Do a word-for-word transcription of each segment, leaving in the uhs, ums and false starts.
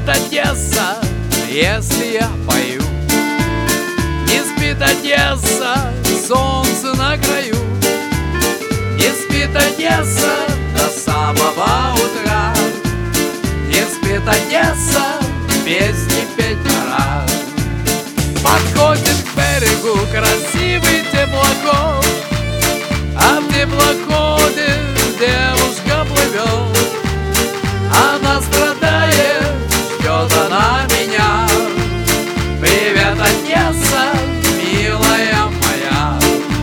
спит Одесса, если я пою. Не спит Одесса, солнце на краю. Не спит Одесса до самого утра. Не спит Одесса, песни петь пора. Подходит к берегу красивый теплоход, а в теплоходе девушка плывет. Она страдает, ждет она меня. Привет, Одесса, милая моя.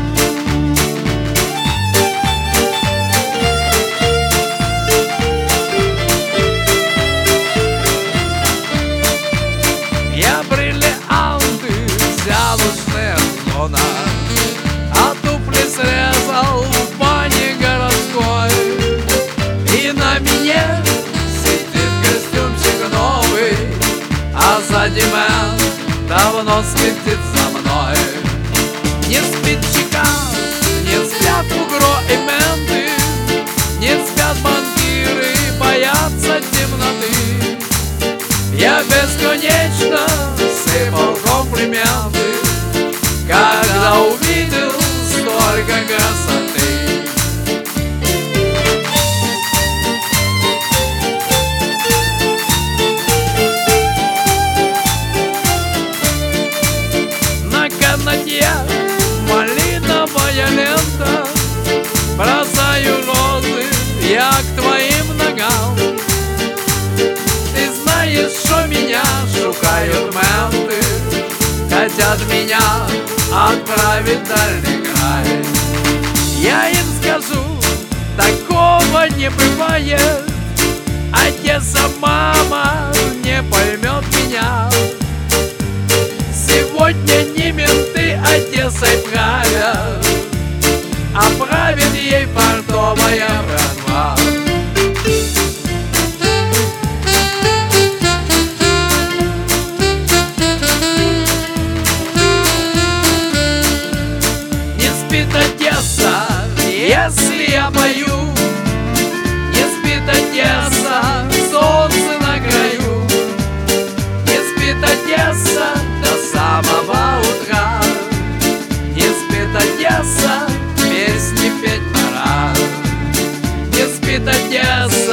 Я бриллианты взял у шнурона, а туфли срезал в бане городской. И на мне сидит костюмчик новый, а сзади мэн давно следит за мной. Не спит чека, не спят угро и менты, не спят банкиры, боятся темноты. Я бесконечно сыпал комплименты, когда увидел столько красоты. На канате малиновая лента, бросаю розы я к твоим ногам. Ты знаешь, что меня шукают менты, хотят меня отправить в дальний край. Я им скажу, такого не бывает. Одесса, мама, не поймет меня. Сегодня не менты Одессой правят, а правит ей портовая братва. Не спит Одесса, если я пою. Не спит Одесса, солнце на краю. Не спит Одесса до самого утра. Не спит Одесса, песни петь пора. Не спит Одесса.